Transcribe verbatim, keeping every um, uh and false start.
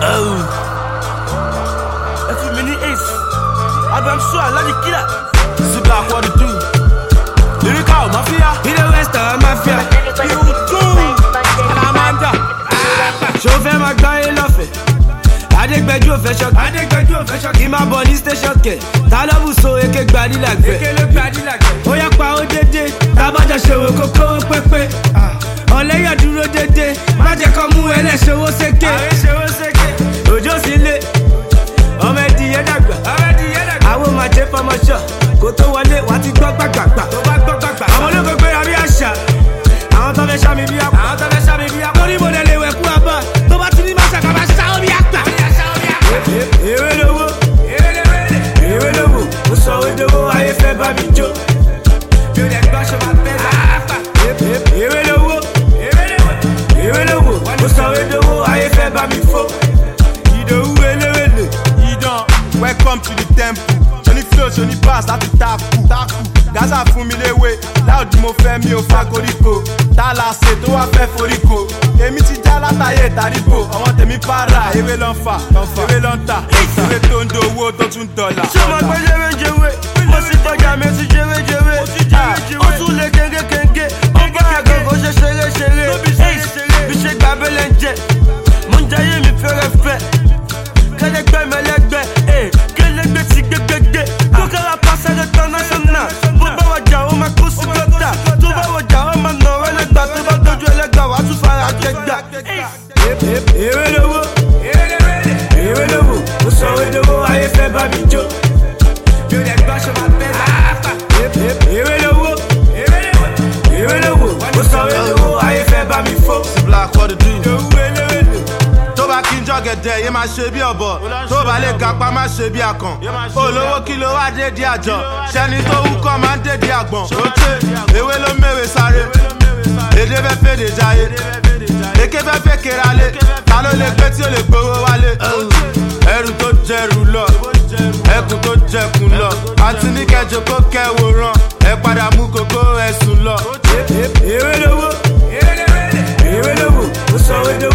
Oh. Every mini ace. I'm sure I love the killer. This is black what to do. Lyrical mafia. In the west of mafia. You too. Amanda. Show them a guy in love. Adégbéjú ò fẹ́ ṣọ́kẹ́. Adégbéjú ò fẹ́ ṣọ́kẹ́. Kí máa bọ̀ ní station kẹ̀. Ta ló bù so eke gbadí làgbẹ́. Eke ló gbadí làgbẹ́. Ó yá pa ó dédé. Tábàjọ ṣòwò kókó pépé. Ọ̀lẹ́yà dúró dédé. Má jẹ́ kó mú ẹlẹ́ṣowó sékè. Àwọn ṣòwò sékè. Òjò sí lé. Ọmọ ẹdìyẹ dàgbà. Ọmọ ẹdìyẹ dàgbà. Àwọn máa jẹ́ fọmọṣọ. Kó tó wọlé wá ti gbọ́ gbàgbàgbà. Tó bá gbọ́ gbàgbà. Àwọn ológun gbéra bí àṣà. Àwọn tó fẹ́ ṣá mi bí apá. Àwọn tó fẹ́ ṣá mi bí apá. Mo ní mo lè lè wẹ̀kú àbá. Tó bá ti ní máa ṣàkàbà ṣá ó bí àpà. Ewé lówó, ewé lówó, mo sọ wédowó, ayé fẹ́ bá mi jó. Mi ò lè gbọ́ ṣe máa bẹ́ láàpá. Ewé lówó, ewé lówó, mo sọ wédowó, ayé fẹ́ bá mi fó. Ìdòwú eléwèlè. Idan, welcome to the temple. Ṣoni flow, ṣoni pass láti taku. Gaza fún mi léwé, láòdì mo fẹ́ mi ò fa koríko. Tálà ṣe tó wá fẹ́ foríko. Èmi ti já látàyè ìtàríbò, àwọn tèmi para. Ewé ló ń fà, ewé ló ń tà. Ewé tó ń do owó tó tún dọ̀là. Ṣé o máa gbé jẹ́wéjẹ́wé? Mo sì tọ́jà mi sí jẹ́wéjẹ́wé. Ó tún lé kéńkékéńké. Ó bá àgọ́gọ́ ṣe ṣeré-ṣeré. Bí ṣe gbà bẹ́lẹ̀ ń jẹ. Mo ń jayé mi fẹ́rẹ́fẹ́. Kẹ́lẹ́gbẹ́ mẹ́lẹ́gbẹ́. Kẹ́lẹ́gbẹ́ ti gbégbégbé. Kókàrà pàṣẹ international. Bó bá wọjà ó máa kó sí gọ́tà. Tó bá wọjà ó máa nà ọ́ ẹlẹ́gbà. Tó bá dojú ẹlẹ́gbà wàá tún fara jẹgbà. Ewé lówó, ewé lówó, mo sọ wédowó, ayé fẹ́ bá mi jó. Mi ò lè gbọ́ ṣe máa bẹ́ láàpá. Ewé lówó, ewé lówó, mo sọ wédowó, ayé fẹ́ bá mi fó. Black what to do. Ìdòwú eléwèlè. Tó bá kí n jọ̀gẹ̀dẹ̀ yé máa ṣe bí ọ̀bọ̀. Tó bá lè gapá má ṣe bí akàn. Olówó kí ló wá dé di àjọ. Ṣẹ́ni tó wúkọ́ máa ń dé di àgbọ̀n. Oche, ewé ló mèwé sáré. Èdè fẹ́ fèdè jayé. Èké fẹ́ fẹ́ kéralé. Ta ló lè gbé tí ó lè gbowó wálé? Ẹrù tó jẹrù lọ. Ẹkùn tó jẹkùn lọ. Àti ní kẹjọ kó kẹwòrán. Ẹ padà mú kókó ẹ̀sùn lọ. Ewé lówó, ewé lówó, mo sọ wédowó.